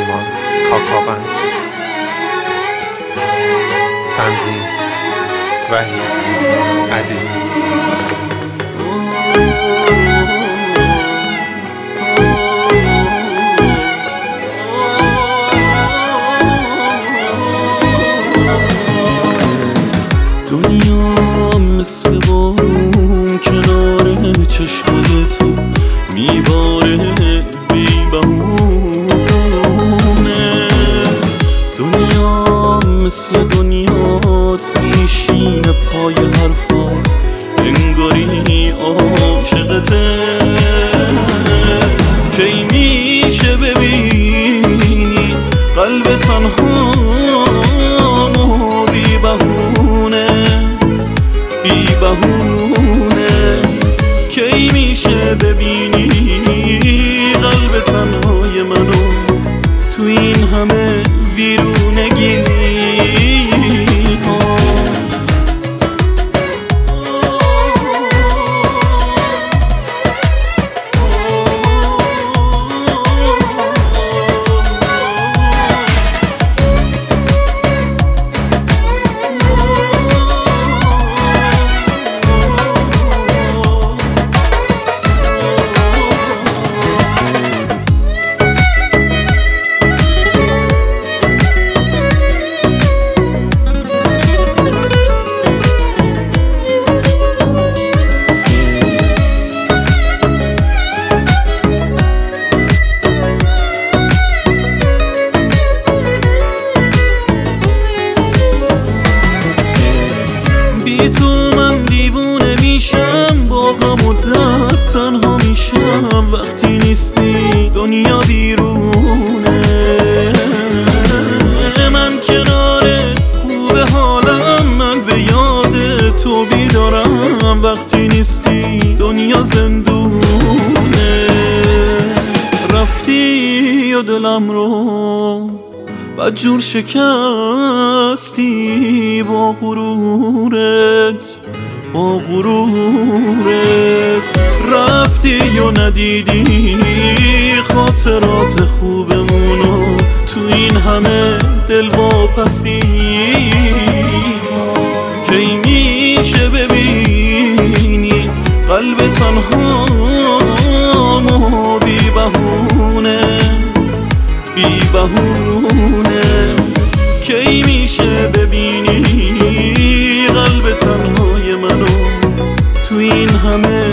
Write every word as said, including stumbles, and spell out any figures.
سلیمان کاکاوند. تنظیم وحید عدیل. دنیا مثل بارون کنار چشمای تو میباره بی بهونه. دنیا مثل دنیات میشینه پای حرفات، انگاری عاشقته. کی میشه ببینی قلب تنهامو بی بهونه بی بهونه. کی میشه ببینی قلب تنهای منو تو این همه ویرونگی. بی تو من دیوونه میشم، با غم و درد تنها میشم. وقتی نیستی دنیا بیرونه، من کنارت خوبه حالم، من به یاد تو بیدارم. وقتی نیستی دنیا زندونه. رفتی و دلم رو بدجور شکستی با غرورت با غرورت. رفتی و ندیدی خاطرات خوبمونو تو این همه دل واپسی. کی میشه ببینی قلب تنهامو بی بهونه بی بهونه. کی میشه ببینی قلب تنهای منو تو این همه